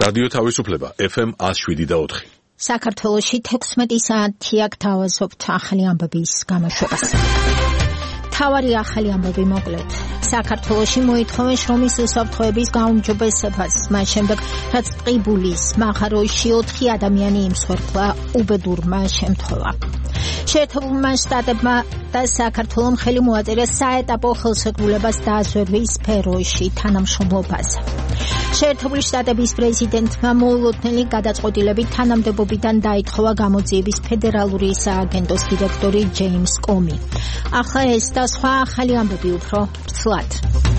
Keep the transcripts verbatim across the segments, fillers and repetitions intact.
რადიო თავისუფლება ეფ ემ one oh seven და four. საქართველოში თექვსმეტი საათი აქ თავაზობთ ახალი ამბების გამოშვებას. თავარი ახალი ამბები მოკლედ. საქართველოში მოითხოვენ შრომის უსაფრთხოების გაუმჯობესებას, მას შემდეგ რაც ტყიბულის მაღაროში ოთხი ადამიანი იმსხვერპლა უბედურმა შემთხვევა. შეერთებულმა შტატებმა და საქართველომ ხელი მოაწერა საეტაპო ხელშეკრულებას დაასვერვის სფეროში თანამშრომლობაზე. შეერთებული შტატების პრეზიდენტმა მოულოდნელი გადაწყვეტილებით თანამდებობიდან დაითხოვა გამოძიების ფედერალური სააგენტოს დირექტორი ჯეიმს კომი. ახლა ეს და სხვა ახალი ამბები უფრო ვრცლად.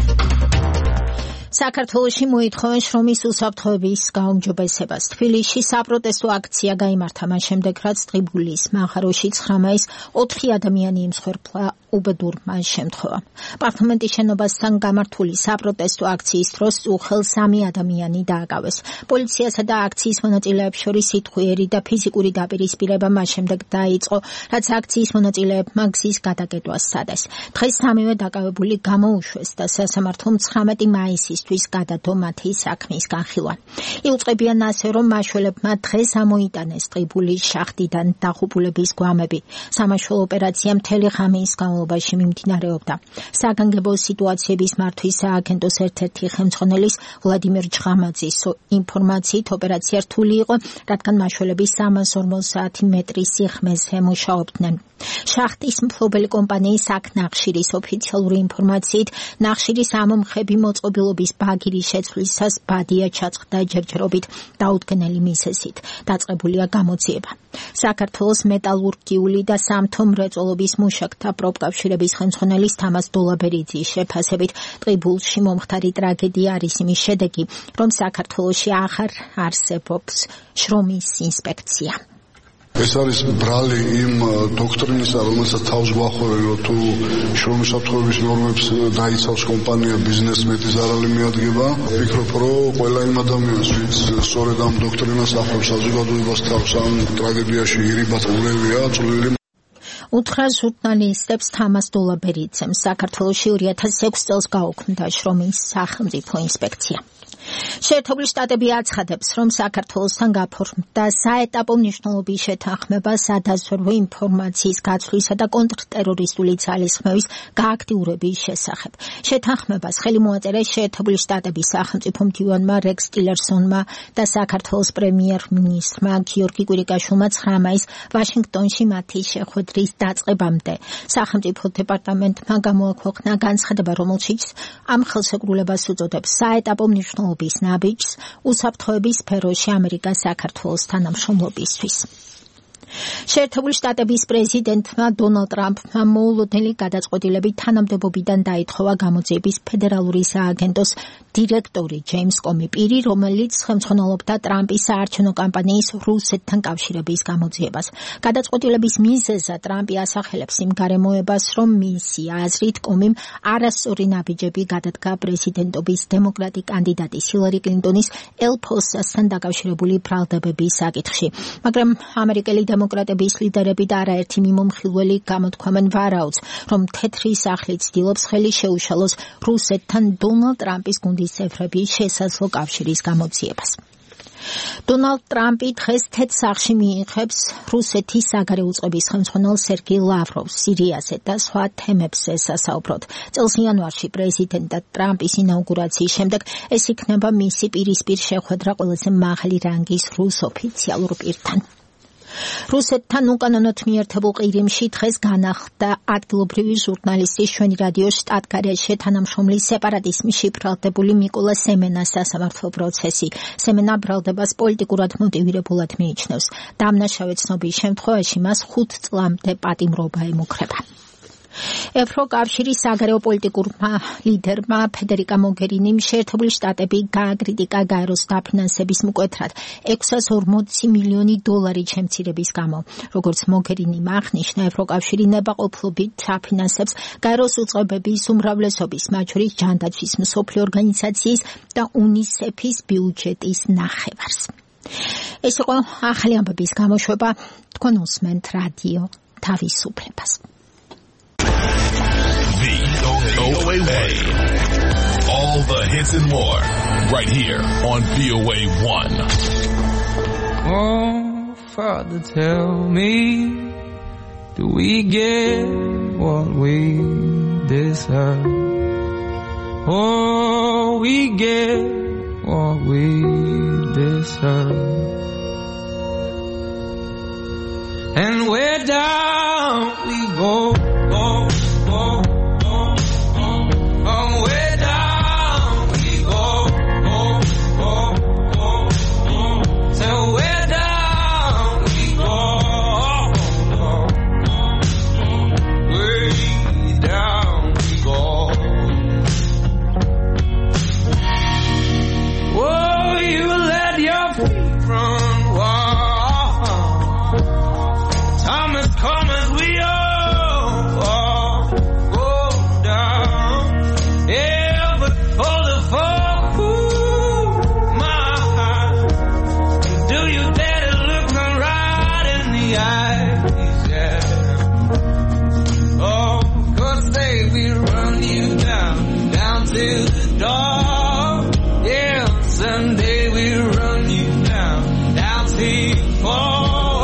საქართველოში მოითხოვენ შრომის უსაფრთხოების გაუმჯობესებას. თბილისში საპროტესტო აქცია გაიმართა მას შემდეგ, რაც ტყიბულის მაღაროში ცხრა მაისს ოთხი ადამიანი იმსხვერპლა უბედურმა შემთხვევა. პარლამენტის შენობასთან გამართული საპროტესტო აქციის დროს უხელ სამი ადამიანი დააკავეს. პოლიციასა და აქციის მონაწილეებს შორის სიტყვიერი და ფიზიკური დაპირისპირება მას შემდეგ დაიწყო, რაც აქციის მონაწილეებმა გზის გადაკეტვა სცადეს. დღეს სამივე დაკავებული გამოუშვეს და სასამართლომ ცხრამეტი მაისისთვის გადადო მათი საქმის განხილვა. იუწყებიან ასე, რომ მაშველებმა დღეს ამოიტანეს ტყიბულის შახტიდან დაღუპულების გვამები. სამაშველო ოპერაცია მთელი ღამის განმავლობაში მიმდინარეობდა. საგანგებო სიტუაციების მართვის სააგენტოს ერთ-ერთი ხელმძღვანელის ვლადიმერ ჯღამაძის ინფორმაციით ოპერაცია რთული იყო, რადგან მაშველები სამას ორმოც საათი მეტრის სიღრმეზე მუშაობდნენ. შახტის მფლობელი კომპანიის აქ-ნახშირის ოფიციალური ინფორმაციით ნახშირის ამომხები მოწყობილობის ბაგირის შეცვლისას ბადია ჩაწყდა ჯერჯერობით დაუდგენელი მიზეზით. დაწყებულია გამოძიება. საქართველოს მეტალურგიული და სამთო მრეწველობის მუშაკთა პროფკავშირების ხელმძღვანელის თამაზ დოლაბერიძის შეფასებით ტყიბულში მომხდარი ტრაგედია არის იმის შედეგი, რომ საქართველოში აღარ არსებობს შრომის ინსპექცია. ეს არის ბრალი იმ დოქტრინისა, რომელსაც თავს გვახურებო თუ შრომის უსაფრთხოების ნორმებს დაიცავს კომპანია ბიზნეს მეტი ზარალი მიადგება. ვფიქრობ, რომ ყველა იმ ადამიანს, ვინც სწორედ ამ დოქტრინას ახლავს საზოგადოებას თავს ამ ტრაგედიაში ირიბად ულევია, წვლილი უთხრა ჟურნალისტებს თამაზ დოლაბერიძემ. საქართველოში ორი ათას ექვსი წელს გაუქმდა შრომის სახელმწიფო ინსპექცია. შეერთებული შტატები აცხადებს, რომ საქართველოსთან გაფორმდა საეტაპო მნიშვნელობის შეთანხმება სადაზვერვო ინფორმაციის გაცვლისა და კონტრტერორისტული ძალისხმევის გააქტიურების შესახებ. შეთანხმებას ხელი მოაწერა შეერთებული შტატების სახელმწიფო მდივანმა რეკს ტილერსონმა და საქართველოს პრემიერ-მინისტრმა გიორგი კვირიკაშვილმა ცხრა მაისს ვაშინგტონში მათი შეხვედრის დაწყებამდე. სახელმწიფო დეპარტამენტმა გამოაქვეყნა განცხადება, რომელშიც ამ ხელშეკრულებას უწოდებს საეტაპო მნიშვნელობის ნაბიჯს უსაფრთხოების სფეროში ამერიკას საქართველოს თანამშრომლობისთვის. შეერთებული შტატების პრეზიდენტმა დონალდ ტრამპმა მოულოდნელი გადაწყვეტილებით თანამდებობიდან დაითხოვა გამოძიების ფედერალური სააგენტოს დირექტორი ჯეიმს კომი, პირი, რომელიც ხელმძღვანელობდა ტრამპის საარჩევნო კამპანიის რუსეთთან კავშირების გამოძიებას. გადაწყვეტილების მიზეზად ტრამპი ასახელებს იმ გარემოებას, რომ მისი აზრით კომიმ არასწორი ნაბიჯები გადადგა პრეზიდენტობის დემოკრატი კანდიდატის ჰილარი კლინტონის ელ-ფოსასთან დაკავშირებული ბრალდებების საკითხში. მაგრამ ამერიკელი დემოკრატების ლიდერები და არაერთი მიმომხილველი გამოთქვამენ ვარაუდს, რომ თეთრი სახლი ცდილობს ხელი შეუშალოს რუსეთთან დონალდ ტრამპის გუნდის წევრების შესაძლო კავშირის გამოძიებას. დონალდ ტრამპი დღეს თეთრ სახლში მიიღებს რუსეთის საგარეო უწყების ხელმძღვანელ სერგეი ლავროვს სირიაზე და სხვა თემებზე სასაუბროდ. წელს იანვარში პრეზიდენტ ტრამპის ინაუგურაციის შემდეგ ეს იქნება მისი პირისპირ შეხვედრა ყველაზე მაღალი რანგის რუს ოფიციალურ პირთან. რუსეთთან უკანონოდ მიერთებულ ყირიმში დღეს განახლდა ადგილობრივი ჟურნალისტის ჩვენი რადიოს შტატგარეშე თანამშრომლის სეპარატიზმში ბრალდებული მიკოლა სემენას სასამართლო პროცესი. სემენა ბრალდებას პოლიტიკურად მოტივირებულად მიიჩნევს. დამნაშავე ცნობის შემთხვევაში მას ხუთ წლამდე პატიმრობა ემუქრება. ევროკავშირის საგარეო პოლიტიკურმა ლიდერმა ფედერიკა მოგერინიმ შეერთებული შტატები გააკრიტიკა გაეროს დაფინანსების მკვეთრად ექვსას ორმოცი მილიონი დოლარი შემცირების გამო. როგორც მოგერინიმ აღნიშნა, ევროკავშირი ნებაყოფლობით აფინანსებს გაეროს უწყებების უმრავლესობის, მათ შორის ჯანდაცვის მსოფლიო ორგანიზაციის და უნისეფის ბიუჯეტის ნახევარს. ეს იყო ახალი ამბების გამოშვება. თქვენ უსმენთ რადიო თავისუფლებას. V O A. All All the hits and more, right here on V O A one. Oh, Father, tell me, do we get what we deserve? Oh, we get what we deserve. And where down we go, go, go, go, go. Oh, where down we go, go, go, go, go. So where down we go, go, go, go. Way down we go. Oh, you let your feet run wild. Time has come as we all, all go down. Yeah, but for the folk who my, do you dare to look them right in the eyes? Yeah. Oh, 'cause they will run you down, down to the door. Yeah, someday we'll run you down, down to you fall.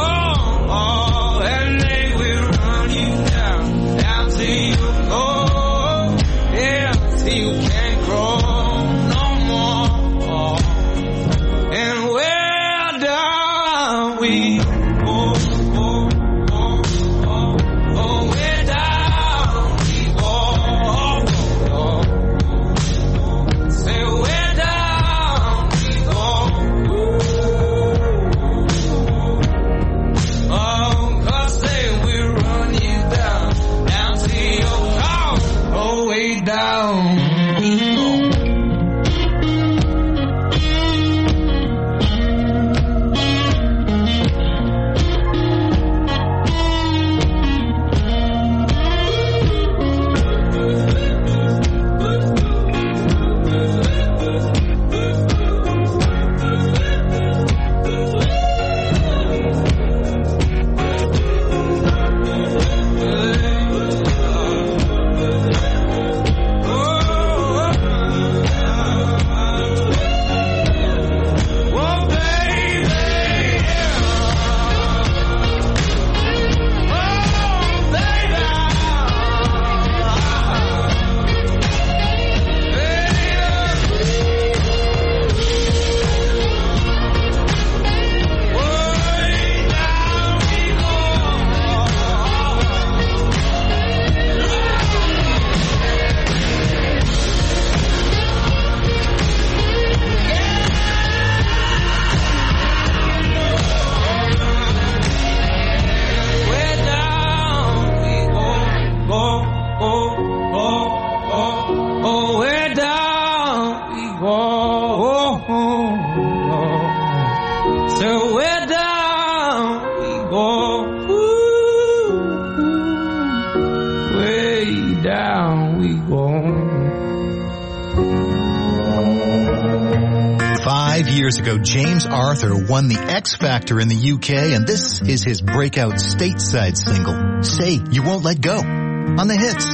Years ago, James Arthur won the X Factor in the U K, and this is his breakout stateside single, Say You Won't Let Go, on the hits.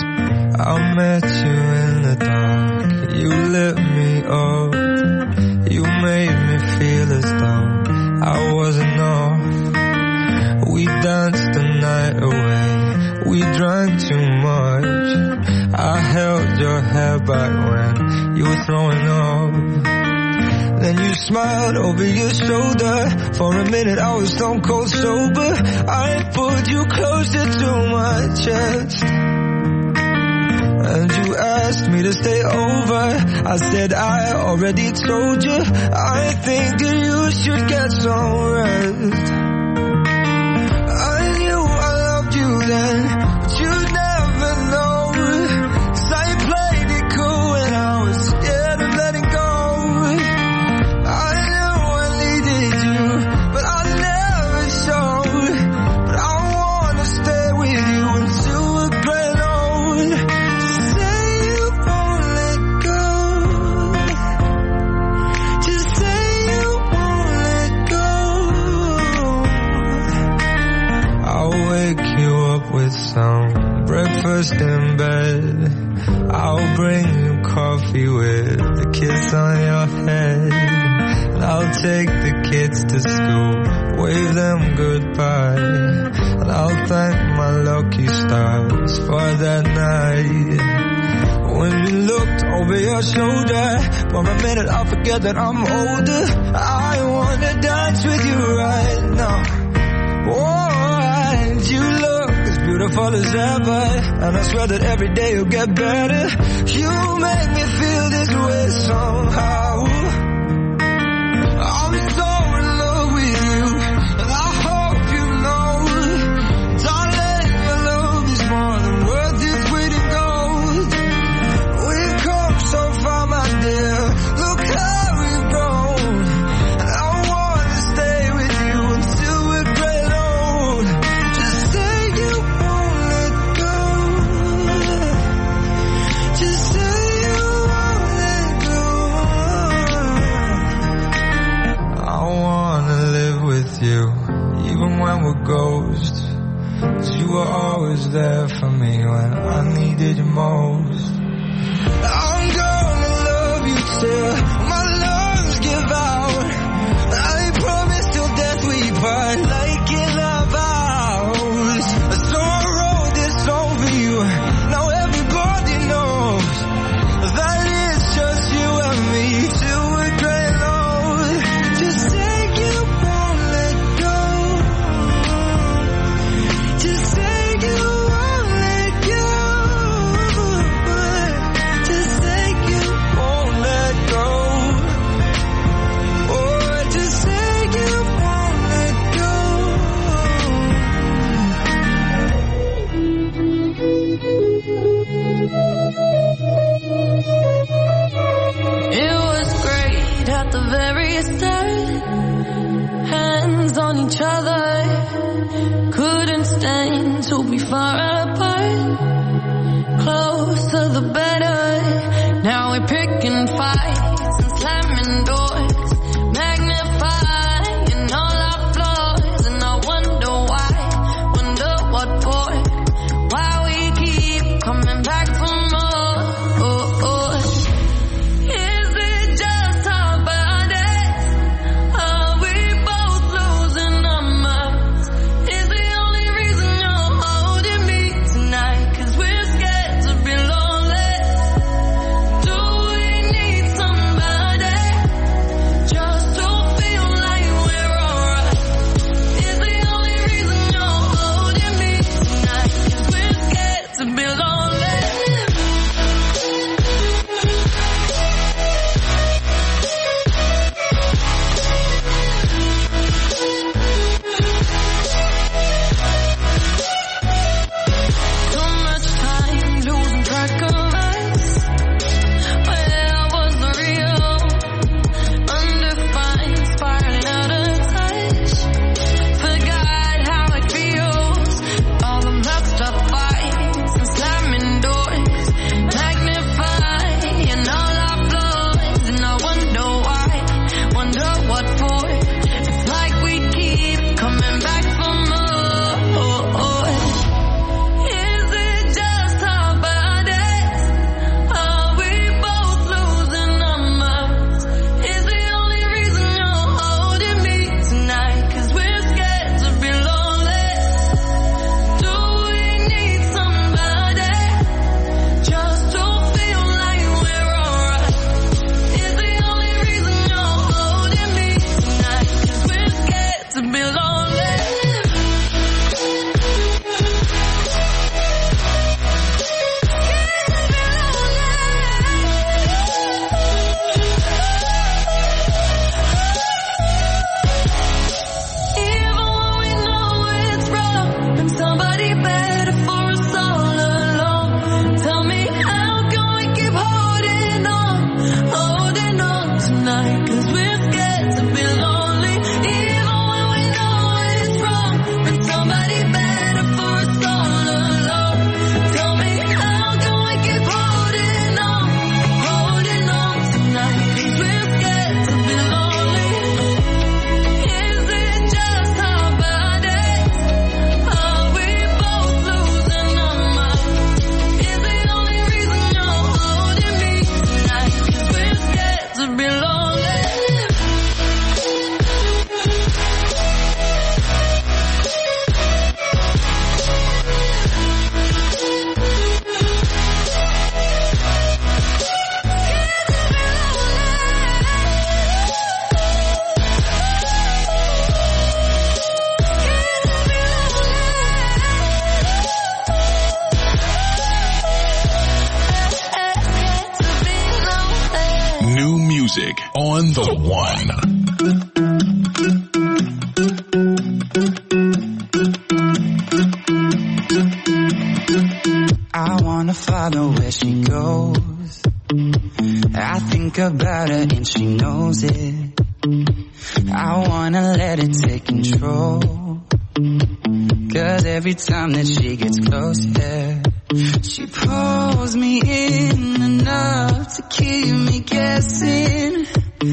I met you in the dark, you lit me up, you made me feel as though I wasn't off. We danced the night away, we drank too much, I held your hair back when you were throwing up. Then you smiled over your shoulder. For a minute I was stone cold sober. I pulled you closer to my chest, and you asked me to stay over. I said I already told you, I think that you should get some rest. I knew I loved you then, but you'd never know, 'cause I played it cool when I was scared of letting go. With lost in bed. I'll bring you coffee with a kiss on your head. And I'll take the kids to school, wave them goodbye. And I'll thank my lucky stars for that night. When you looked over your shoulder, for a minute I forget that I'm older. I wanna dance with you right now. Oh, and you look as beautiful as ever, and I swear that every day you'll get better. You make me feel this way somehow. I'm so in love with you, and I hope you know, darling, my love is more than worth its weight in gold. We've come so far, my dear, look how we've grown. And I wanna stay with you until we're great old. Just say you won't let go. Just say you won't let go. I wanna live with you, even when we're ghosts. 'Cause you were always there for me when I needed you most. I'm gonna love you till my lungs give out. I promise till death we part, like in our vows. So I wrote this song for you, now everybody knows that it's just you and me till we're great old. Just say you won't let go. Just say you won't let go. Just say you won't let go. Oh, just say you won't let go. It was great at the very start. Hands on each other, couldn't stand to be far apart. Closer the better. Now we're picking fights and slamming doors, magnifying all our flaws. And I wonder why, wonder what for, why we keep coming back for more. Oh, oh. Is it just our bodies? Are we both losing our minds? Is the only reason you're holding me tonight 'cause we're scared to be lonely? Do we need somebody just to feel like we're alright? Is the only reason you're holding me tonight 'cause we're scared to be lonely? music on the one. I wanna follow where she goes. I think about her and she knows it. I wanna let it take control. Cause every time that she gets close, yeah, she pulls me in enough to keep me guessing.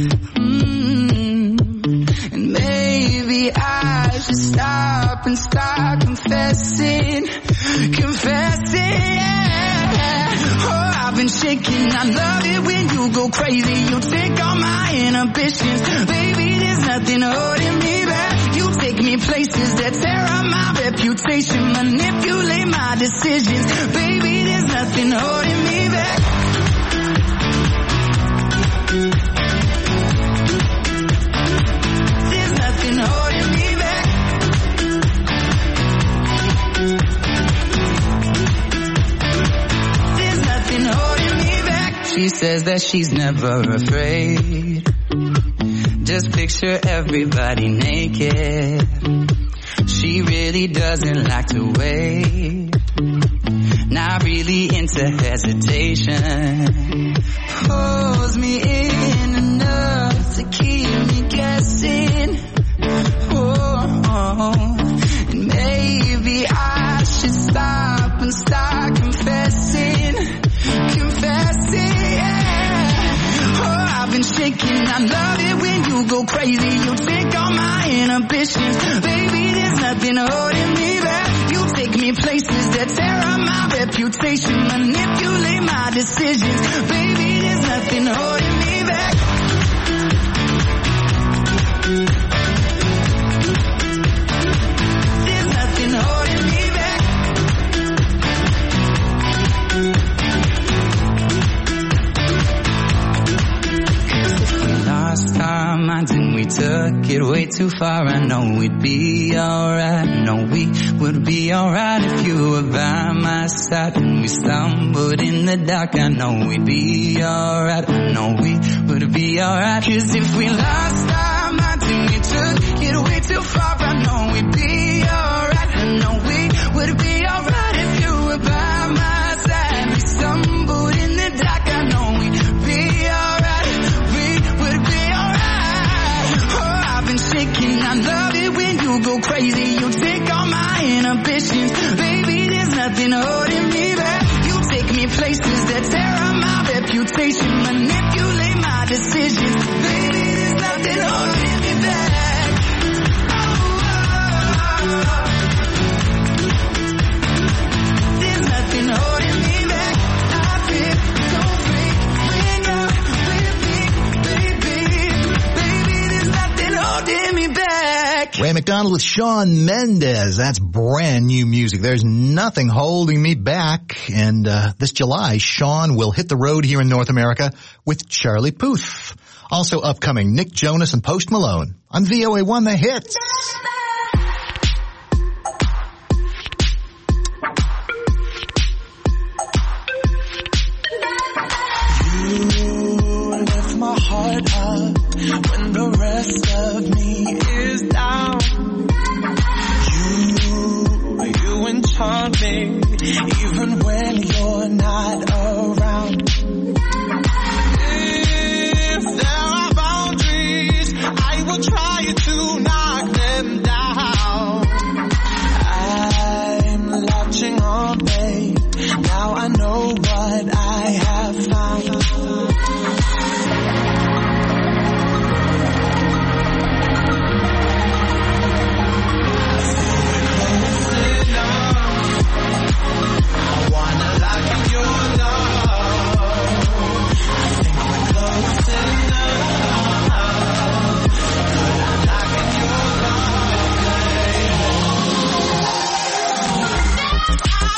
Mm-hmm. And maybe I should stop and start confessing. Confessing, yeah. Oh, I've been shaking. I love it when you go crazy. You take all my inhibitions. Baby, there's nothing holding me back. You take me places that tear up my reputation. Manipulate my decisions. Baby, there's nothing holding me back. There's nothing holding me back. There's nothing holding me back. She says that she's never afraid. Just picture everybody naked. She really doesn't like to wait. Not really into hesitation. Pulls me in enough to keep me guessing. Oh, oh. And maybe I should stop and start confessing. Confessing, yeah. Oh, I've been shaking. I love it when you go crazy. You take all my inhibitions. Baby, there's nothing holding me back. You take me places that tear up my reputation. Manipulate my decisions. Baby, there's nothing holding me back. There's nothing holding me back. Lost our minds and we took it way too far. I know we'd be alright. No, we would be alright if you were by my side. And we stumbled in the dark. I know we'd be alright. I know we would be alright. Cause if we lost our minds and we took it way too far, I know we'd be alright. I know we would be alright if you were by my side. We stumbled in the dark. I know we'd be alright. Shaking, I love it when you go crazy. You take all my inhibitions. Baby, there's nothing holding me back. You take me places that tear up my reputation. Manipulate my decisions. Baby, there's nothing holding me back. Oh, oh, oh. There's nothing holding me back. I feel so free when you're with me, baby. Baby, there's nothing holding me back. Ray McDonald with Shawn Mendes. That's brand new music. There's nothing holding me back. And uh, this July, Shawn will hit the road here in North America with Charlie Puth. Also upcoming, Nick Jonas and Post Malone on V O A one The Hits. You lift my heart up when the rest of me is down. You, you enchant me even when you're not around. If there are boundaries, I will try to knock them down. I'm latching on, babe. Now I know what I have found.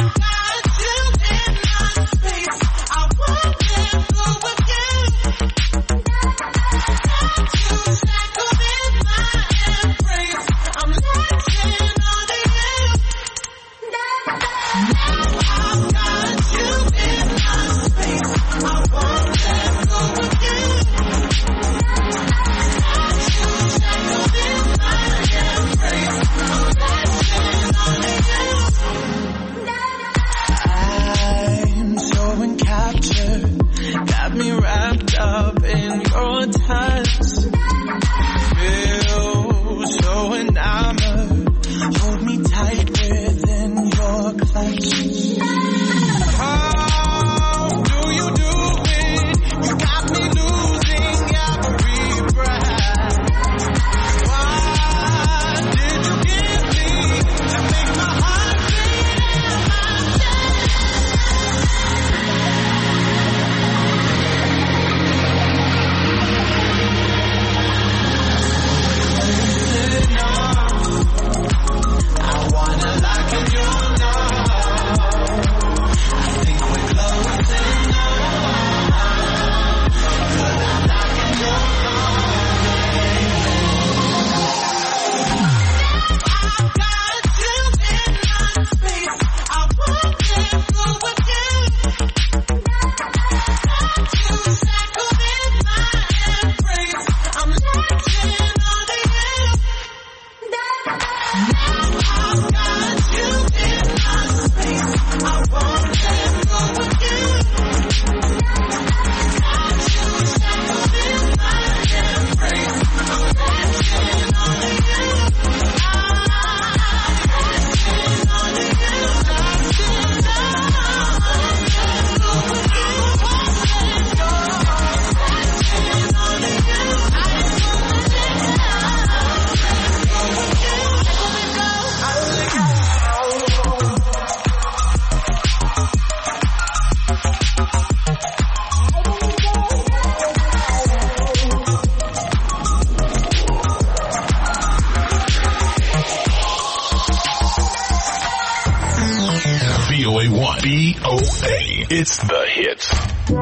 I want to go again. A. It's the hits.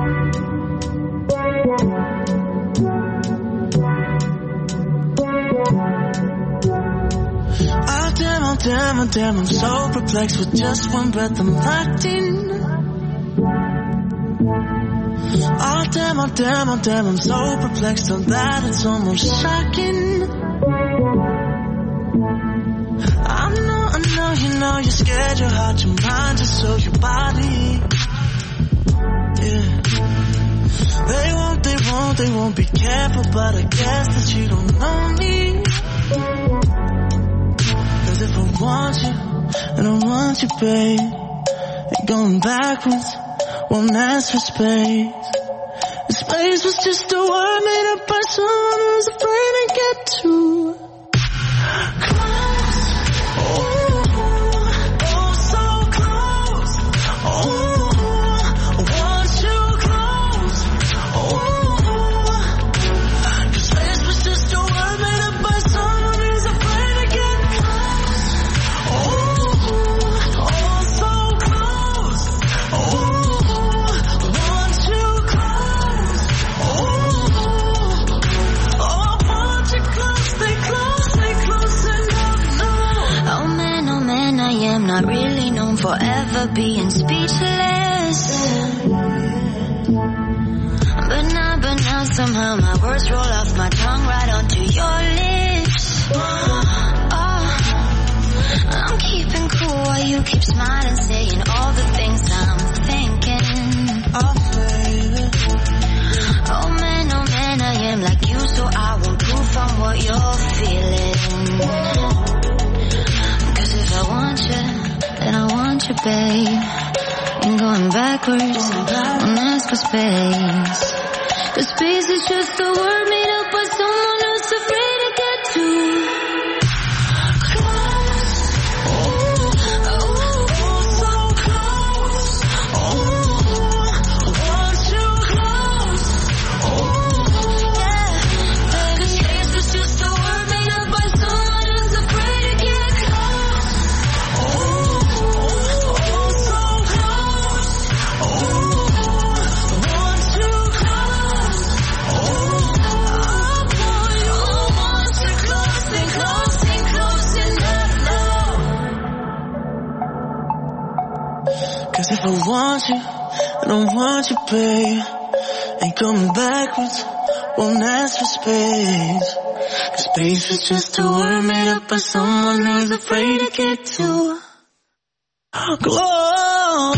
Oh damn, oh damn, oh damn, I'm so perplexed with just one breath I'm locked in. Oh damn, oh damn, oh damn, I'm so perplexed so that it's almost shocking. I know, I know, you know you're scared, your heart, your mind, just so your body. Yeah. They won't, they won't, they won't be careful, but I guess that you don't know me. Cause if I want you, and I want you, babe, and going backwards won't ask for space. And space was just a word made up by someone who's afraid to get too close. Oh, oh, so close. Oh, I want you close. Oh, cause space was just a word made up by someone who's afraid to get close. Oh, oh, so close. Oh, I want you close. Oh, oh, I want you close. Stay close, stay close enough. No. Oh man, oh man, I am not really known for ever being speechless. But now, but now somehow my words roll off my tongue right onto your lips. Oh, I'm keeping cool while you keep smiling, saying all the things I'm thinking. Oh, baby. Oh man, oh man, I am like you, so I won't proof on what you're feeling. Cause if I want you, then I want you, babe. Ain't going backwards, won't ask for space. Cause space is just a word made up by someone who's afraid to get too close. Oh, oh, so close. Oh, I want you close. Oh, Yeah, cause space was just a word made up by someone who's afraid to get close. Oh, oh, so close. Oh, I want you close. Oh, boy, I want you close, stay close, stay close enough now. Cause if I want you, I don't want you, babe. Ain't coming backwards, won't ask for space. Cause space is just a word made up by someone who's afraid to get too close.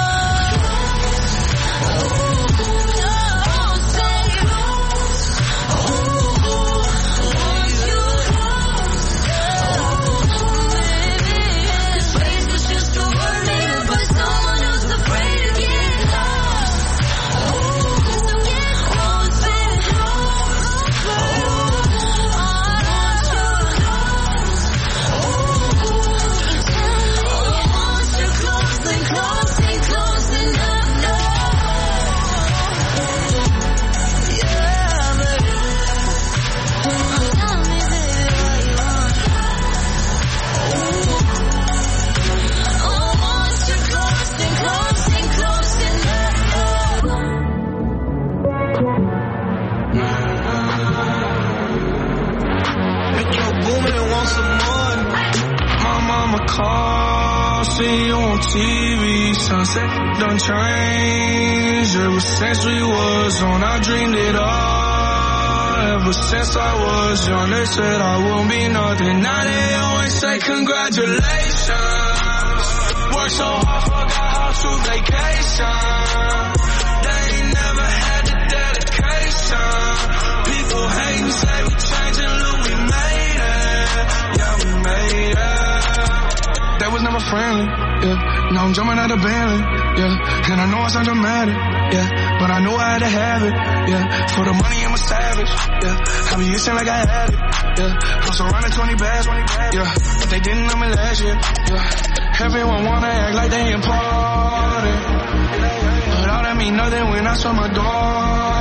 See you on T V, sunset done changed. Ever since we was on, I dreamed it all. Ever since I was young, they said I won't be nothing. Now they always say congratulations. Worked so hard, forgot how to vacation. They ain't never had the dedication. People hating, say we changing, look, we made it. Yeah, we made it. That was never friendly, yeah. Now I'm jumping out of Bentley, yeah. And I know I sound dramatic, yeah. But I knew I had to have it, yeah. For the money, I'm a savage, yeah. I be itching like I had it, yeah. Plus around the twenty bags, yeah. But they didn't know me last year, yeah. Everyone wanna act like they important, but all that mean nothing when I saw my door,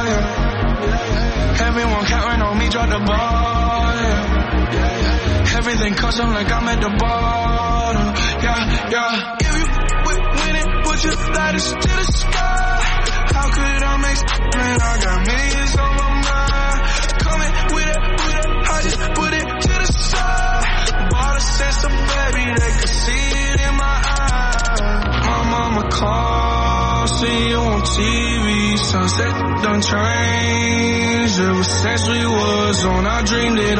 yeah. Everyone counting on me, drop the ball, yeah. Everything custom like I'm at the bottom, yeah, yeah. If you with winning, what push it like it's to the sky. How could I make sense, man? I got millions on my mind. Coming with it, with it, I just put it to the side. Bought a sense of baby, they could see it in my eyes. My mama called, see you on T V. Sunset done changed. Ever since we was on, I dreamed it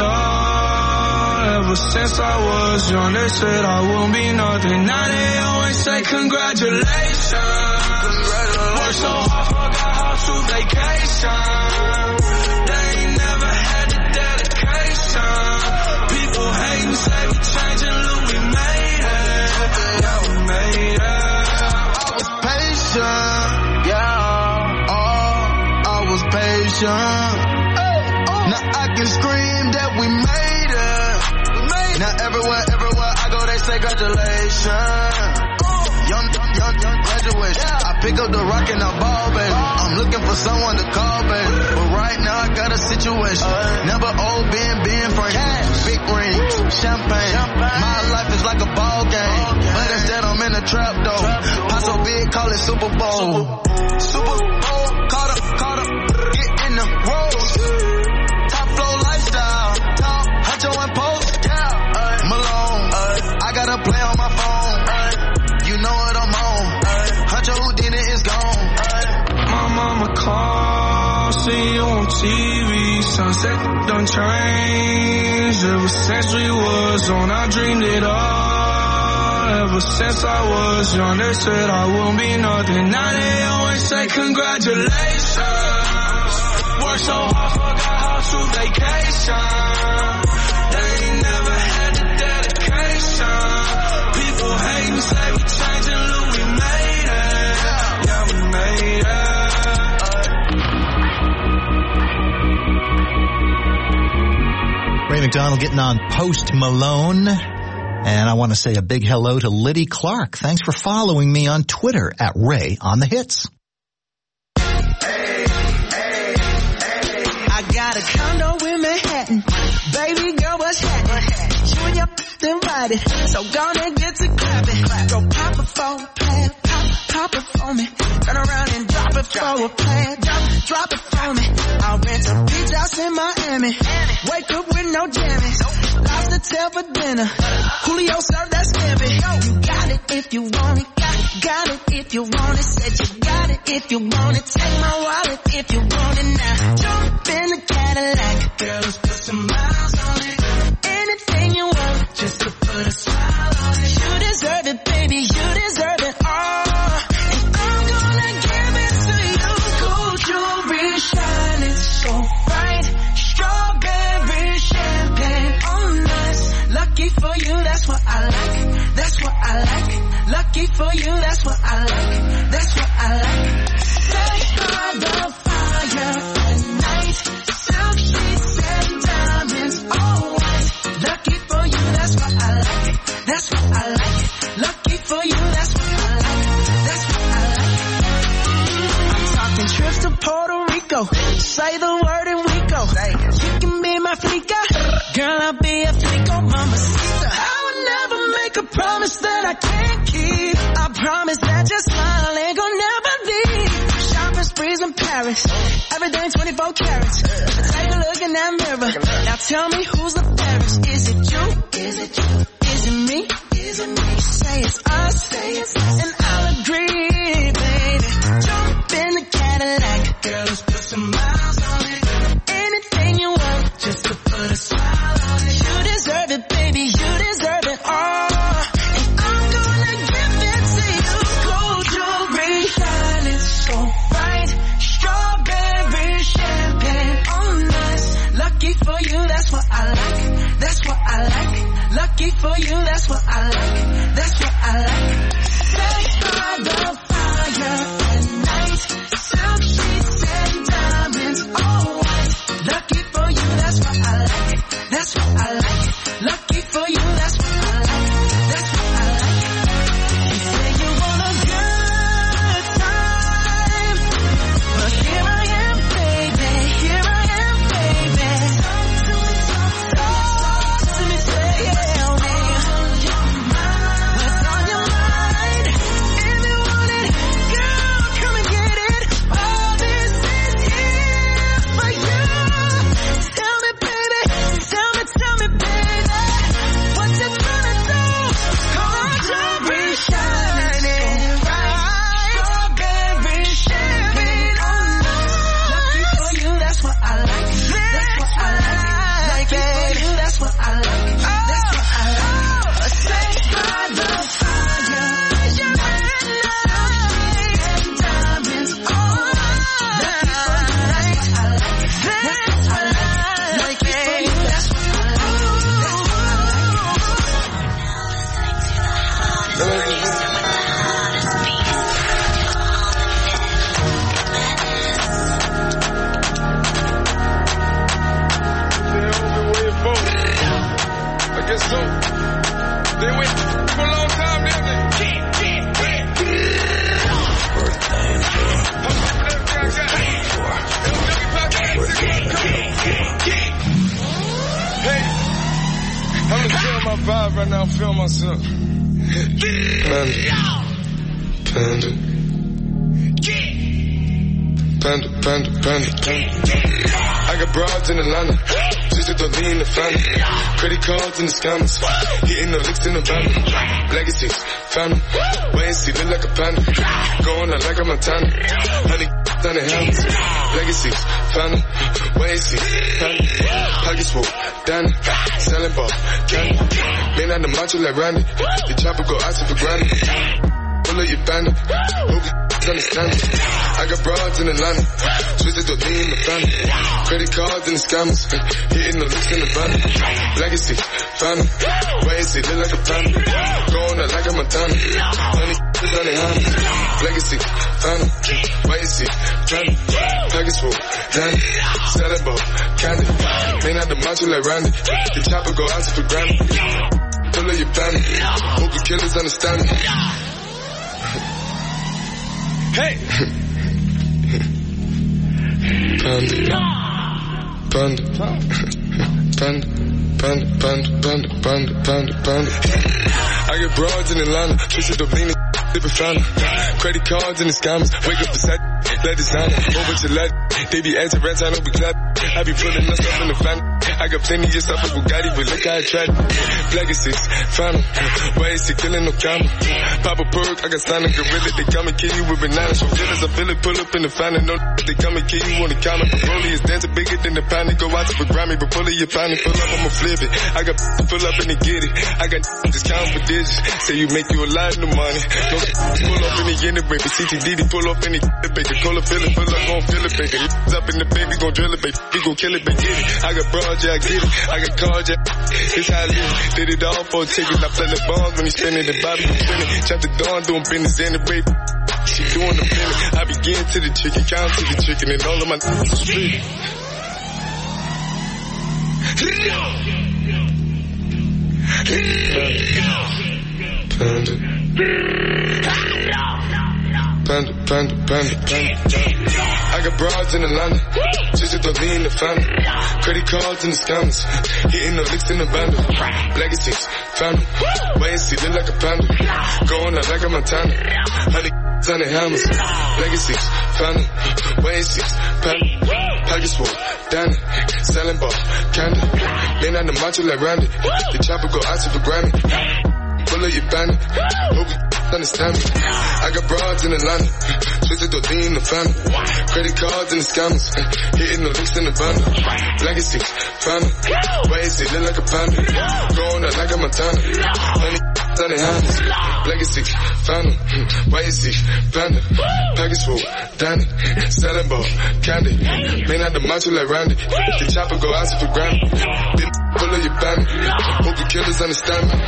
all. Ever since I was young, they said I won't be nothing. Now they always say congratulations. Worked so hard, forgot how to vacation. They ain't never had the dedication. People hating, say we changing, look, we made it. Yeah, we made it. I was patient, yeah. Oh, I was patient. Now I can scream that we made it. Now everywhere, everywhere I go, they say congratulations. Young, young, young graduation. I pick up the rock and I ball, baby. I'm looking for someone to call, baby. But right now I got a situation. Never old Ben, Ben Frank. Big ring, champagne. My life is like a ball game. But instead I'm in a trap, though. Pop so big, call it Super Bowl. Super Bowl, caught up, caught up. Get in the road. Top flow lifestyle. Huncho and Post. Malone. I got a play on my phone. You know what I'm on. Huncho Houdini is gone. My mama called, see you on T V. Sunset done changed. Ever since we was on, I dreamed it all. Ever since I was young, they said I won't be nothing. Now they always say congratulations. Worked so hard, forgot how to vacation. They ain't never had the dedication. People hating, say we changing, look, we made it. Yeah, we made it. Ray McDonald getting on Post Malone. And I want to say a big hello to Liddy Clark. Thanks for following me on Twitter at Ray on the Hits. I got a condo in Manhattan. Baby girl, what's happening? You and your invited, so gonna get to clapping. Go pop it for a plan, pop, pop it for me. Turn around and drop it for a plan, drop, drop it for me. I'll rent a beach house in Miami. Wake up with no jammies. Lobster tail for dinner. Julio served that scampi. You got it if you want it. Got, got it if you want it. Said you got it if you want it. Take my wallet if you want it now. Jump in the Cadillac. Girl, let's put some miles on it. Anything you want, just to put a smile on it. You deserve it, baby, you deserve it all. And I'm gonna give it to you. Gold jewelry shining so bright. Strawberry champagne on us. Lucky for you, that's what I like. That's what I like. Lucky for you, that's what I like. That's what I like. Set by the fire at night. Silk sheets and diamonds all white. Lucky for you, that's what I like. That's what I like. Lucky for you, that's what I like. That's what I like. I'm talking trips to Puerto Rico. Say the word and we go. You can be my flica. Girl, I'll be a flico, mamacita. I would never make a promise that I can't keep. I promise that your smile ain't gonna never leave. Shopping sprees in Paris. Everything twenty-four carats. Take a look in that mirror. Now tell me who's the fairest. Is it you? Is it you? Is it me? Is it me? Say it's us. Say it's us. And I'll agree, baby. Jump in the Cadillac. Girl, let's put some miles on it. Anything you want, just to put a smile on it. You deserve it, baby. You deserve it all. And I'm gonna give it to you. Gold jewelry shining so bright. Strawberry champagne on us. Lucky for you, that's what I like. That's what I like. Lucky for you, that's what I like. That's what I like. Say vibe right now, I feel myself. Panda. Panda. Panda, panda, panda. I got broads in Atlanta. Just to lean the family. Credit cards in the scammers. Hitting the licks in the van. Legacies, family. Wait and see, look like a panda. Going out like a Montana. Honey, on the helmets. Legacies, family. Wait and see, family. Pockets full, Danny. Selling ball, candy. Man out the macho like Randy. The chopper go out to the granny. Pull up your bandit. Hope you understand it. I got broads in Atlanta. Twisted to lean in the family. Credit cards and the scammers. Hitting the licks in the van. Legacy, family. Wait and see, look like a panda. Going out like a Montana. Honey, on the hands. Legacy, family. Wait and see, family. Package full, Danny. Selling ball, candy. Man out the macho like Randy. The chopper go out to the granny. Pull up your family. Hope you killers understand me. Hey! Panda. Panda. Panda. Panda. Panda. Panda. Panda. Panda. Panda. I get broads in Atlanta. Twisted the lean. Different family. Credit cards and the scammers. Wake up beside. Let designer. Over to let. They be acting rats. I don't be clap. I be putting us up in the family. I got plenty of stuff with Bugatti, but look how I tried. Legacies, final. Why is he killing no camera? Pop a perk, I got signed a gorilla. They come and kill you with bananas. From feelings, I feel it, pull up in the final. No, they come and kill you on the counter. Broly is dancing bigger than the panic. Go out to the Grammy, but pull it, your panic. Pull up, I'ma flip it. I got pull up and they get it. I got just count for digits. Say you make you a lot of money. No, pull up in the end of baby. C T D D, pull up in the baby. Call it, feel it, pull up, gon' feel it, baby. Up in the baby, gon' drill it, baby. We gon' kill it, baby. Get it. I got broad, yeah, I get it. I got cards, yeah. It's how I live. Did it all for a ticket. I play the bombs when he spinning the Bobby, I'm spinning. Chop the dawn, doing business in the baby. She doing the feeling. I begin to the chicken, count to the chicken, and all of my niggas split. Panda. Panda, panda, panda, panda. I got broads in Atlanta. Just to lean the family. Credit cards and the scammers. Hitting the licks in the band. Legacies, family. Wait and see, look like a panda. Going out like a Montana. Honey, on the hammers. Legacies, family. Wait and see, family. Package full, Danny. Selling ball, candy. Man out the macho like Randy. The chopper go out to the Grammy. Pull up your bandit. Hope you understand me. I got broads in Atlanta. Twisted to lean the family. Credit cards and the scammers. Hitting the licks in the bundle. Legacy, family. Wait and see, look like a panda. Going out like a Montana. Honey, on the hands. Legacy, family. Wait and see, panda. Package full, Danny. Selling ball, candy. Man out the macho like Randy. The chopper go out to the Grammy. Then pull up your bandit. Hope you killers understand me.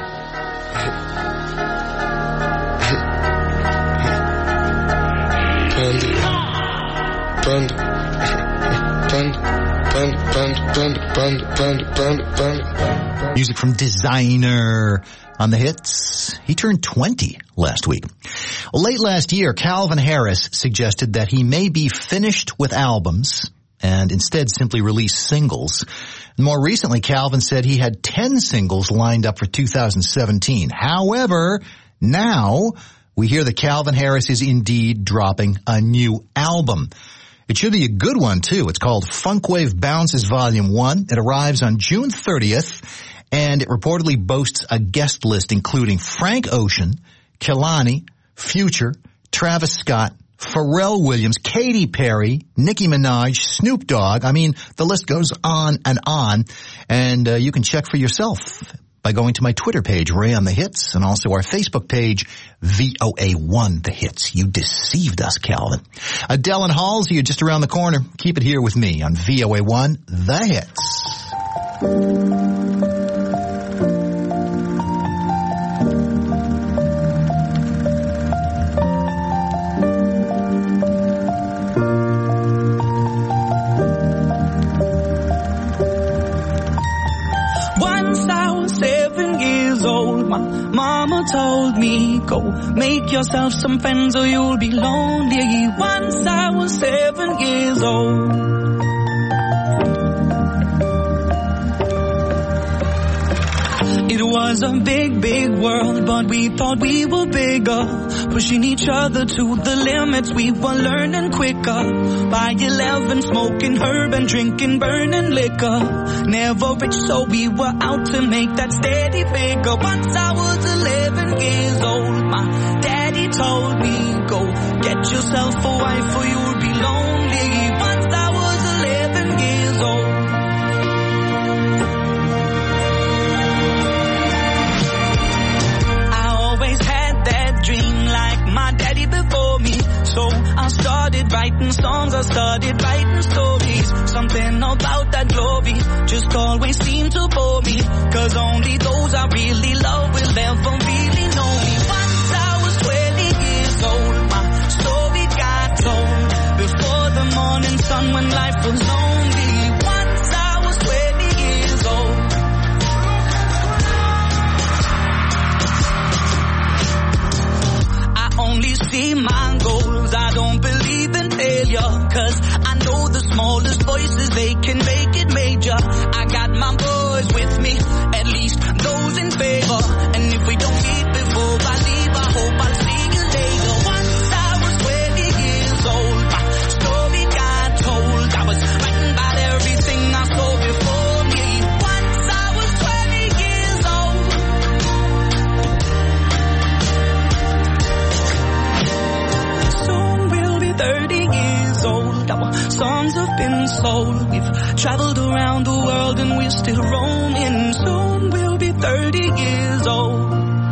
Panda, panda, panda, panda, panda, panda, panda, panda, panda, panda. Music from Designer on the hits. He turned twenty last week. Well, late last year, Calvin Harris suggested that he may be finished with albums and instead simply release singles. And more recently, Calvin said he had ten singles lined up for two thousand seventeen. However, now we hear that Calvin Harris is indeed dropping a new album. It should be a good one, too. It's called Funkwave Bounces Volume one. It arrives on June thirtieth, and it reportedly boasts a guest list including Frank Ocean, Kehlani, Future, Travis Scott, Pharrell Williams, Katy Perry, Nicki Minaj, Snoop Dogg. I mean, the list goes on and on, and uh, you can check for yourself by going to my Twitter page, Ray on the Hits, and also our Facebook page, V O A one The Hits. You deceived us, Calvin. Adele and Halsey are just around the corner. Keep it here with me on V O A one The Hits. Mama told me, go make yourself some friends or you'll be lonely. Once I was seven years old. It was a big, big world, but we thought we were bigger. Pushing each other to the limits, we were learning quicker. By eleven, smoking herb and drinking burning liquor. Never rich, so we were out to make that steady figure. Once I was eleven years old, my daddy told me, go get yourself a wife or you'll be lonely. Once I was eleven years old. My daddy before me, so I started writing songs, I started writing stories. Something about that glory just always seemed to bore me, cause only those I really love will ever really know me. Once I was twenty years old, my story got told before the morning sun when life was lonely. Once I was twenty years old. Only see my goals, I don't believe in failure, cause I know the smallest voices, they can make it major. I got my boys with me, at least those in favor. And if we don't meet before I leave, I hope I'll see you later. Once I was twenty years old, my story got told. I was writing about everything I saw before me. Once I was twenty years old. thirty years old, our songs have been sold. We've traveled around the world and we're still roaming. Soon we'll be thirty years old.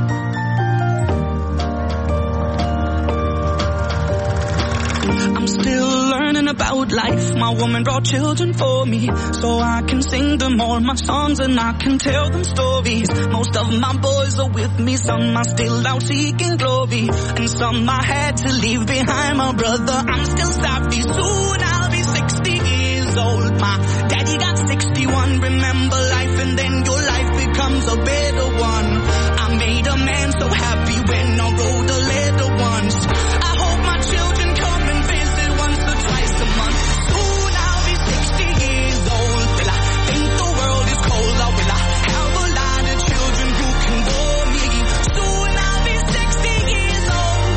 I'm still learning about life. My woman brought children for me, so I can sing them all my songs and I can tell them stories. Most of my boys are with me, some are still out seeking glory, and some I had to leave behind. My brother, I'm still savvy. Soon I'll be sixty years old. My daddy got sixty-one. Remember life and then your life becomes a better one. I made a man so happy when I wrote a letter once. I hope my children come and visit once or twice a month. Soon I'll be sixty years old. Will I think the world is cold, or will I have a lot of children who can bore me? Soon I'll be sixty years old.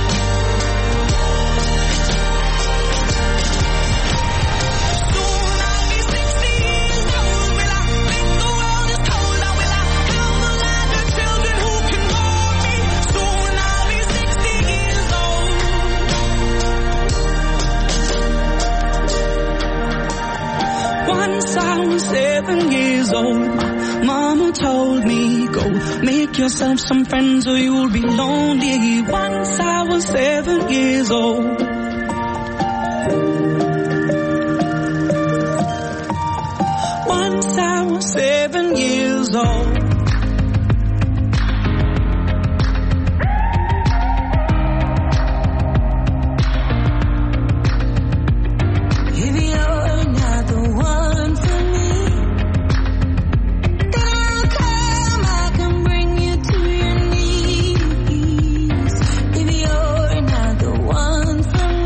Soon I'll be sixty years old. Will I think the world is cold, or will I have a lot of children who can bore me? Soon I'll be sixty years old. Once I was seven years old, my mama told me, go make yourself some friends or you'll be lonely. Once I was seven years old. Once I was seven years old. If you're not the one for me, then I'll come, I can bring you to your knees. If you're not the one for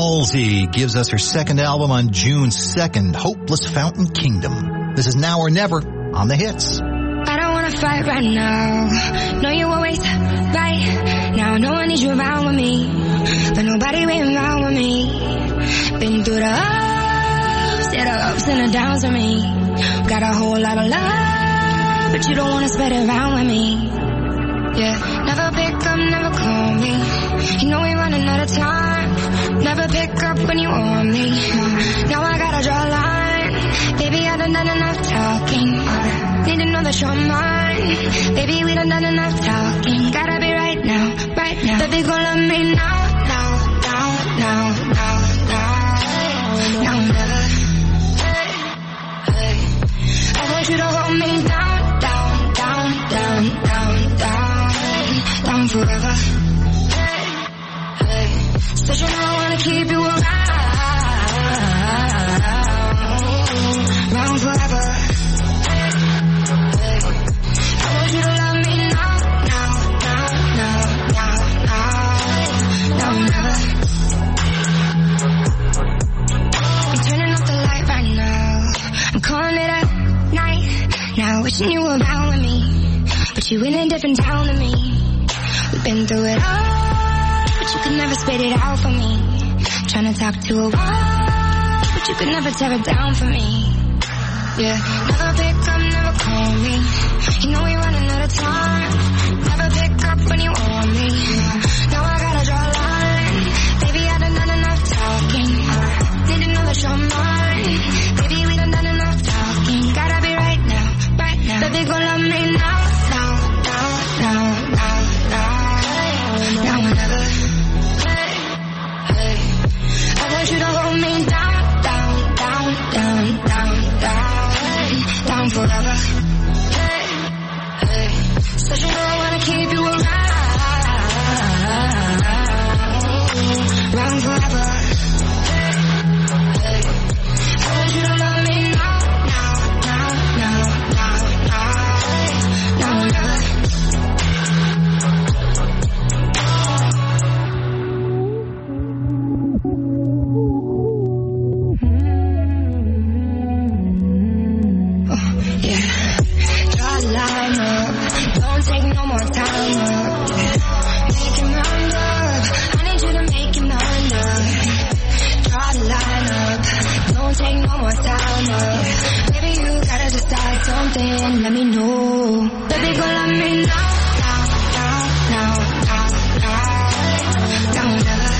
Halsey gives us her second album on June second, Hopeless Fountain Kingdom. This is Now or Never on the Hits. I don't wanna fight right now. No, you always right now. No one needs you around with me, but nobody been around with me. Been through the ups, yeah, the ups and the downs with me. Got a whole lot of love, but you don't wanna spread it around with me. Yeah, never pick up, never call me. You know we running out of time. Never pick up when you want me. Now I gotta draw a line. Baby, I done done enough talking. Need to know that you're mine. Baby, we done done enough talking. Gotta be right now, right now. Baby, gon' love me now, now, now, now, now, now, now, never. Hey, hey. I want you to hold me down, down, down, down, down, down, down forever. Hey, hey. Said you know I wanna keep you around, around forever. You to love me now, now, now, now, now, now, now, never. I'm turning off the light right now. I'm calling it a night. Now wishing you were around with me, but you in a different town than me. We've been through it all, but you could never spit it out for me. Trying to talk to a wall, but you could never tear it down for me. Yeah, never pick up, never call me. You know we running out of time. Never pick up when you want me. Now I gotta draw a line. Baby, I done done enough talking. Need to know that you're mine. Baby, we done done enough talking. Gotta be right now, right now. Baby, gon' love me now, now, now, now, now, now, now or never. Hey, hey. I want you to hold me down, down, down, down, down, down, down forever. Said you know I wanna keep you around, around forever. Hey, hey. I want you to love me now, now, now, now, now, now, now, never. Oh, yeah. Draw a line up. Don't take no more time up. Make your mind up. I need you to make your mind up. Draw the line up. Don't take no more time up. Baby, you gotta decide something. Let me know. Baby, go love me now, now, now, now, now, now, never.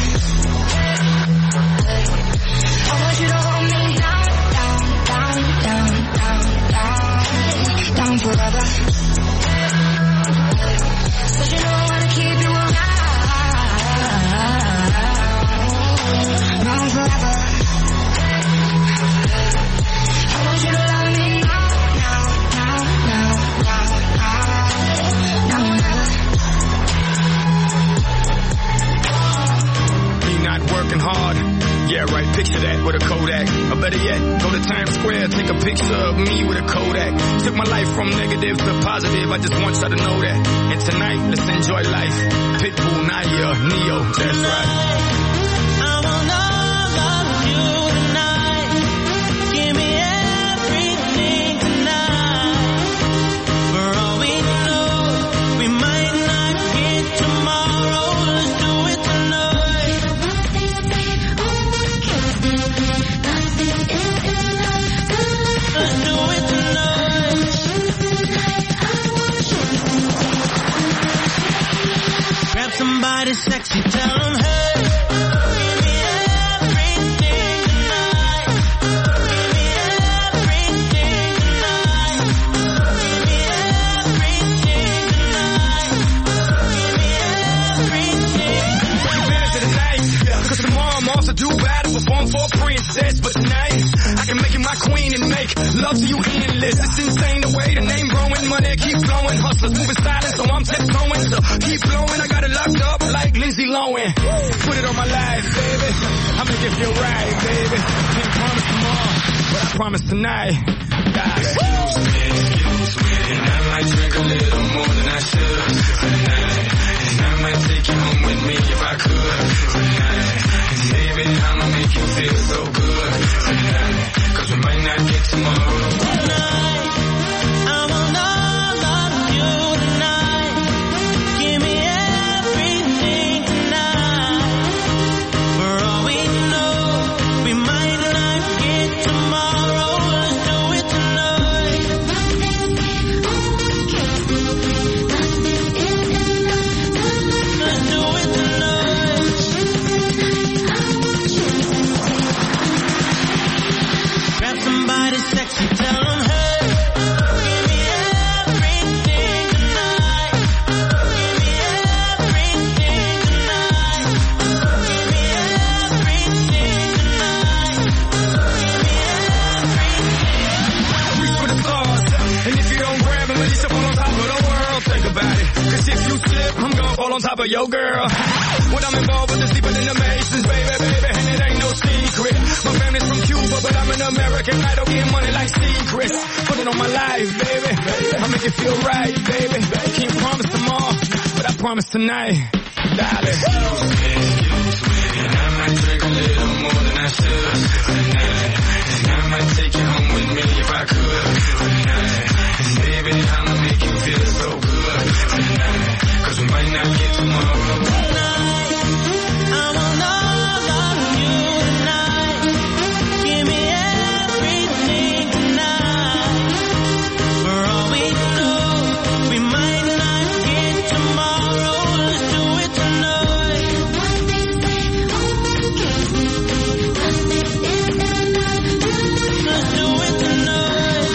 I want you to hold me down, down, down, down, down, down, down forever. But you know I wanna keep you around, around forever. I want you to love me now, now, now, now, now, now, never. Me not working hard. Yeah, right, picture that with a Kodak. Or better yet, go to Times Square, take a picture of me with a Kodak. Took my life from negative to positive, I just want y'all to know that. And tonight, let's enjoy life. Pitbull, Naya, Neo, that's right. Somebody sexy, tell them, hey, give me everything tonight. Give me everything tonight. Give me everything tonight. Give me everything. Better to the night, cause tomorrow I'm off to Dubai to perform for a princess. But tonight, I can make you my queen and make love to you endless. It's insane the way the name growing, money keep flowing. Hustlers moving silent, so I'm tiptoeing. So keep blowing, I got it locked up like Lindsay Lohan. Put it on my life, baby. I'ma give you a ride, baby. Can't promise tomorrow, but I promise tonight. God. Excuse me, excuse me, and I might drink a little more than I should tonight. And I might take you home with me if I could tonight. And baby, I'm make you feel so good tonight, 'cause we might not get tomorrow. Tonight, I want all of you tonight. Give me everything tonight. For all we know, we might not get tomorrow. Let's do it tonight. Let's do it tonight. Grab somebody sexy, tell them, hey, give me everything tonight. Give me everything tonight. Give me everything tonight. Reach for the stars, and if you don't grab them, at least you'll fall on top of the world. Think about it, 'cause if you slip, I'm gonna fall on top of your girl. When I'm involved with this deeper than the Masons, baby, baby, and it ain't no secret. My family's from Cuba, but I'm an American idol, getting money like secrets. Put it on my life, baby, I make it feel right, baby. Can't promise tomorrow, but I promise tonight, darling. Excuse me, excuse me, and I might drink a little more than I should tonight. And I might take you home with me if I could tonight. And baby, I'ma make you feel so good tonight, 'cause we might not get tomorrow. Tonight, I want all of you tonight. Give me everything tonight. For all we know, we might not get tomorrow. Let's do it tonight. Let's do it tonight.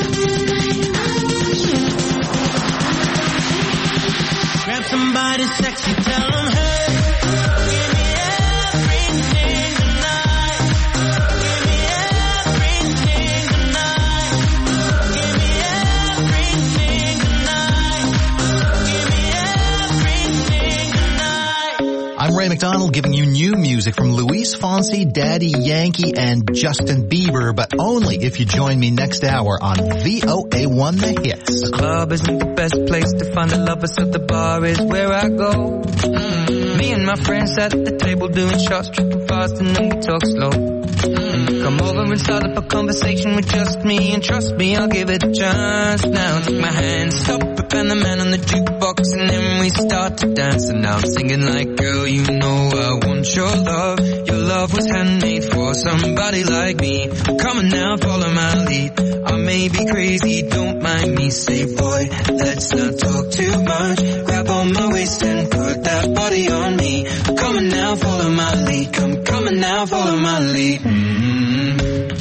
Grab somebody sexy, tell them, hey, give me everything tonight. Give me everything tonight. Give me everything tonight. Give me everything tonight. I'm Ray McDonald giving you new music from Luis Fonsi, Daddy Yankee, and Justin Bieber, but only if you join me next hour on V O A one The Hits. The club isn't the best place to find a lover, so the bar is where I go. Mm. Me and my friends sat at the table doing shots, tripping fast, and then we talk slow. Mm. Come over and start up a conversation with just me, and trust me, I'll give it a chance. Now take my hand, stop it, and the man on the jukebox, and then we start to dance. And now I'm singing like, girl, you know I want your love. Your love was handmade for somebody like me. Come on now, follow my lead. I may be crazy, don't mind me. Say, boy, let's not talk too much. Grab on my waist and put that body on me. Come on now, follow my lead. Come, come on now, follow my lead. Mm-hmm.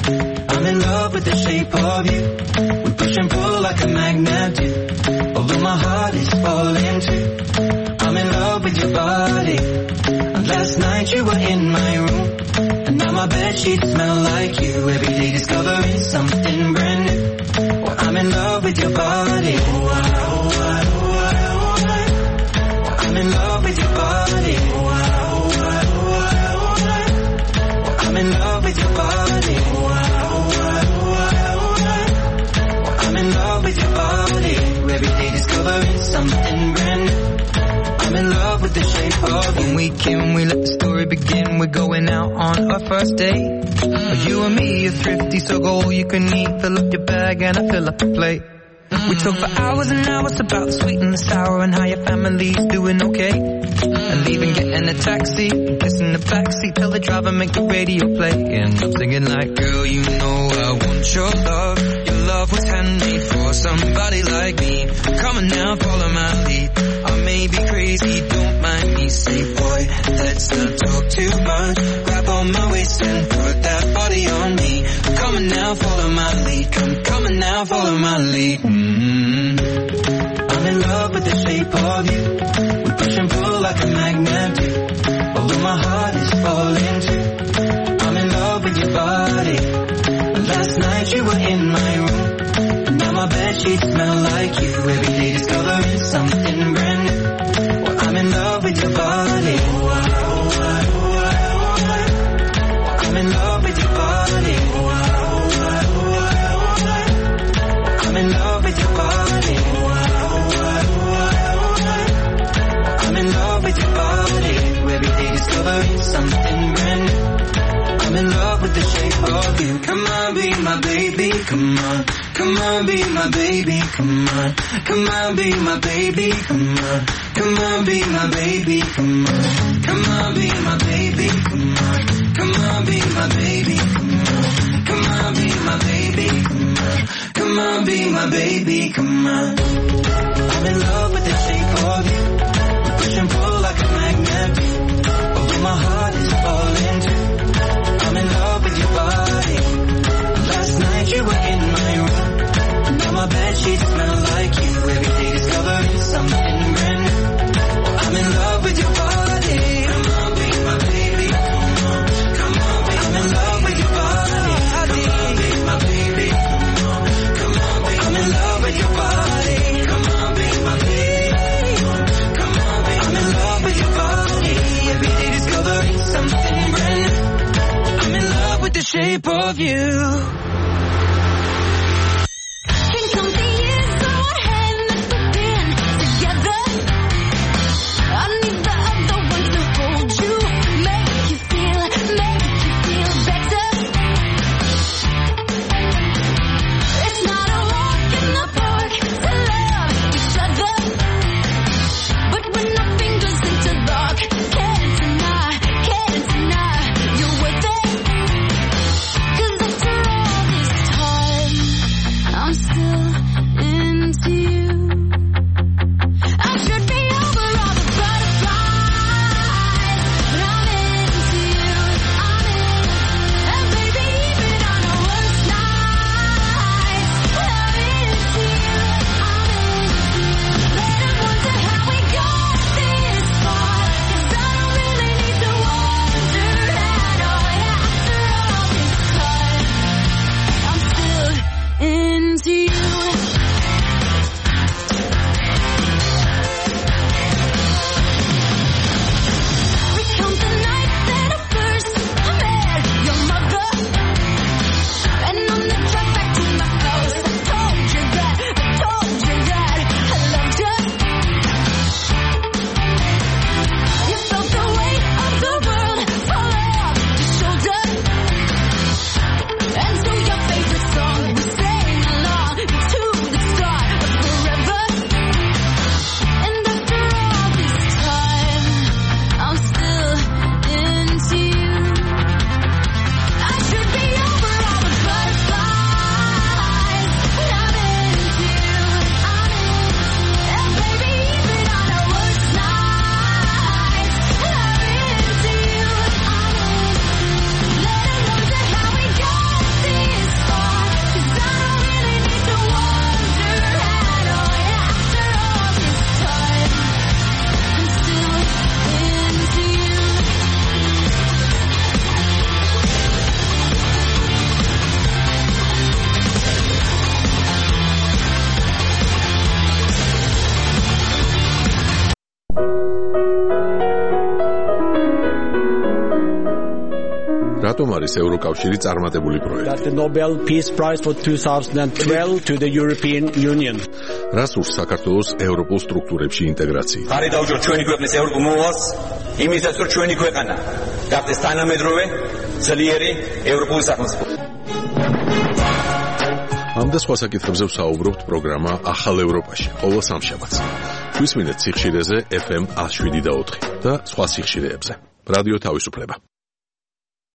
I'm in love with the shape of you. We push and pull like a magnet do. Although my heart is falling too. I'm in love with your body. And last night you were in my room, and now my bedsheets smell like you. Every day discovering something brand new. Well, I'm in love with your body. Oh, I, oh, I, oh, I, oh, I. Well, I'm in love with your body. Oh, I, oh, I, oh, I, oh, I. Well, I'm in love with your body. Oh, I, oh, I, oh, I, oh, I. Well, I'm in love with your body. Every day discovering something brand new. I'm in love with the shape of you. When we can, we let the story begin. We're going out on our first date. Mm. You and me are thrifty, so go all you can eat. Fill up your bag and I fill up the plate. Mm. We talk for hours and hours about the sweet and the sour and how your family's doing okay. Mm. And leaving, getting a taxi, and kissing the backseat, tell the driver make the radio play. And I'm singing like, girl, you know I want your love. Your love was handmade for somebody like me. Come on now, follow my lead. I may be crazy, don't mind me. Say, boy, let's not talk too much. Grab on my waist and put that body on me. Come on now, follow my lead. Come, come on now, follow my lead. Mm-hmm. I'm in love with the shape of you. We push and pull like a magnet do. Although my heart is falling too. I'm in love with your body. Last night you were in my room, and now my bedsheets smell like you. Every day discovering something brand new. Well, I'm in love with your body. Oh, I, oh, I, oh, I, oh, I. Well, I'm in love with your body. Oh, I, oh, I, oh, I, oh, I. Well, I'm in love with your body. Oh, I, oh, I, oh, I, oh, I. Well, I'm in love with your body. Every day discovering something brand new. love with the shape of you. Come on, be my baby, come on. Come on, be my baby, come on. Come on, be my baby, come on. Come on, be my baby, come on. Come on, be my baby, come on. Come on, be my baby, come on. Come on, be my baby, come on. Come on, be my baby, come on. I'm in love with the shape of you. Push and pull like a magnet. Although my heart is falling too. I'm in love with your body. Last night you were in my room. Now my bedsheets smell like you. Every day discovering something brand new. I'm in love with your body. Come on, be my baby. Come on, come on, be I'm in love with your body. Come on, be my baby. Come on, come on, be I'm in love with your body. Come on, be my baby. Come on, be I'm in love with your body. Every day discovering something brand new. I'm in love with the shape of you. რატომ არის ევროკავშირი წარმატებული პროექტი? The Nobel Peace Prize for twenty twelve to the European Union. რას ურს საქართველოს ევროპულ სტრუქტურებში ინტეგრაცია? ხარი დავუჯოთ ჩვენი ქვეყნის ევროპულ მოვალს, იმისაც რომ ჩვენი ქვეყანა გახდეს თანამედროვე, ძლიერი ევროპული სახელმწიფო. ამ და სხვა საკითხებზე ვსაუბრობთ პროგრამა ახალ ევროპაში, ყოველ სამშაბათს. გვისმინეთ სიხშირეზე ეფ ემ one oh seven და ოთხი და სხვა სიხშირეებზე. რადიო თავისუფლება.